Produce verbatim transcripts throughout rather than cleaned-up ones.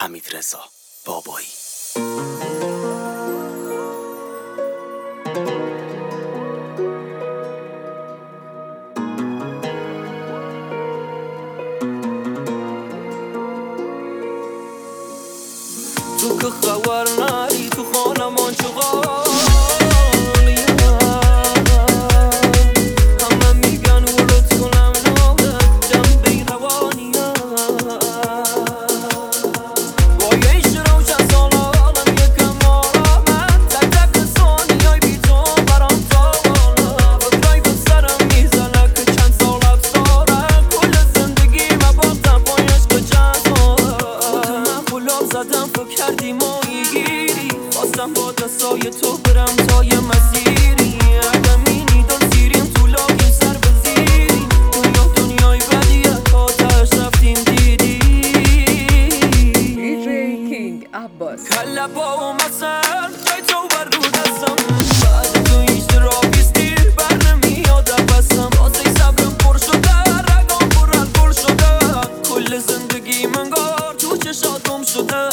حمیدرضا بابایی. تو که خبر نری تو خانمان چقدر همه میگن ولد کنم نادت جنبه روانی با یه ایش روشن سال آلم یکم آرامت تک تک ثانی های بی تو برام تاواله فکرای به سرم میزنه که چند سال افساره کل زندگی مباختم پایش که چند ساله من خلاب زدم فکر کردی مایی گیری خواستم با دستای تو برم تا یه مسیری عدمینی دل سیریم تو لاغیم سر بزیری دنیا دنیای بدیه تا تش رفتیم دیدی دیجی کینگ عباس کله با و مثل جای تو بر رو دستم بعد تو هیچ را بیستی بر نمیاد بستم واسه صبرم پر شده رگام پر الکل شده کل زندگی منگار تو چشاتم شده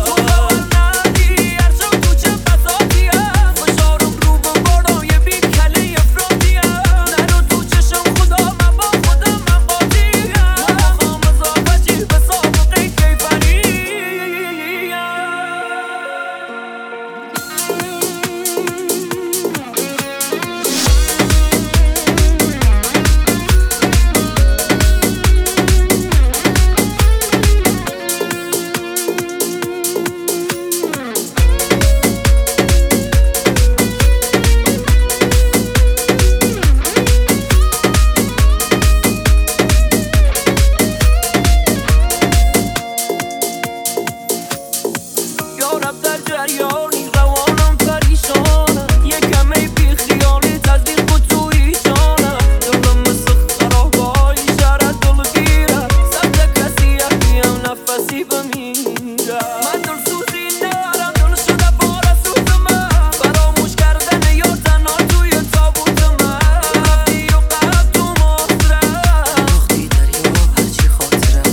در جریانی روانم پریشانه یکم ای بی خیالی تصدیق بود توی جانه دلم مثل خرابای شرط دل گیره سبت کسی یکیم نفسی بمیره من دل سوزی نرم دل شده بار سوز من فراموش کردن یا تنها توی تابوت من رفتی و قلب تو محضره وقتی دریا هرچی خاطره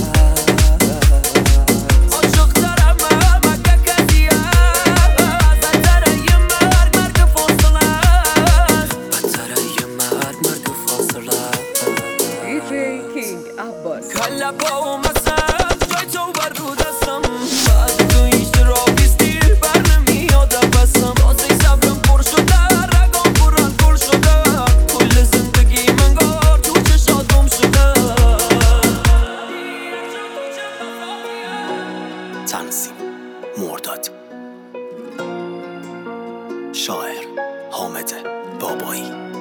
عاشق ترم مگه کسی کله با و مثل جای تو بر رو دستم بعد تو هیچ را بیستی بر نمیاد بستم واسه صبرم پر شده رگام پر الکل شده کل زندگی منگار تو چشاتم شده تنظیم مرداد، شاعر حامد بابایی.